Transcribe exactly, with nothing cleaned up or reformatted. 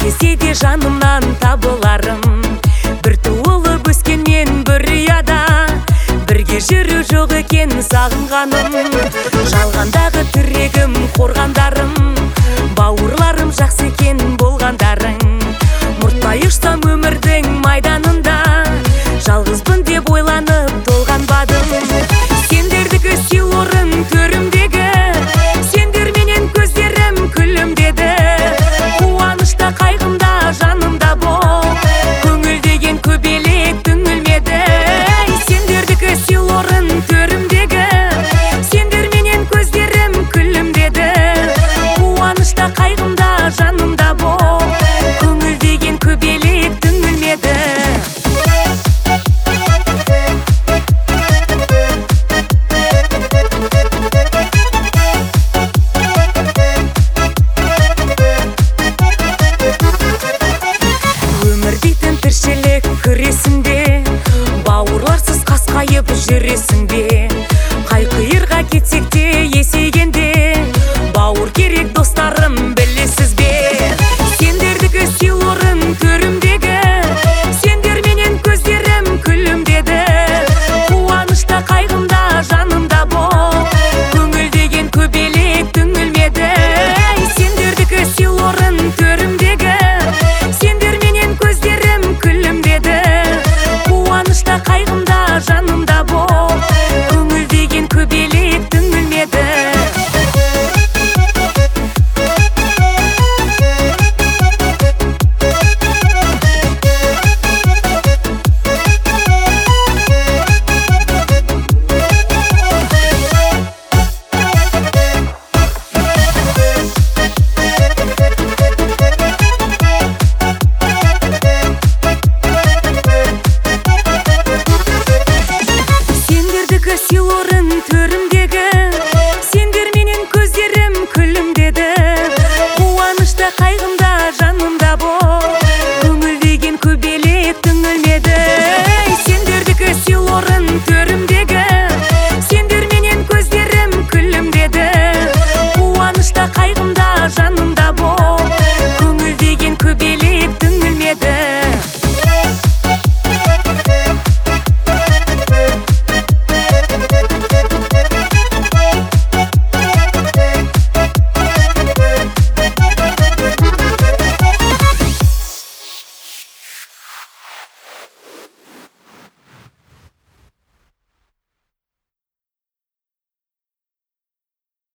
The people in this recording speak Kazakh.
десе де жанымнан табыларым. Бір туылып өскенмен бір ұяда, бірге жүру жоқ екен сағынғаным. Жалғандағы тірегім, қорғандарым, бауырларым жақсы екен болғандарың. Мұрттай ұшсам өмірдің майданында, жалғызбын деп ойланып толғанбадым. Сендердікі сел орын төрімдегі, сендер менен көздерім күлімдеді. Қуанышта қайғымда жанымда бол, көңіл деген көбелек түңілмеді. Сендердікі сел орын төрімдегі, сендер менен көздерім күлімдеді. Қуанышта қайғымда жанымда бол, көңіл деген көбелек түңілмеді. Өмір дейтін тіршілік күресінде, бауырларсыз қасқайып жүресің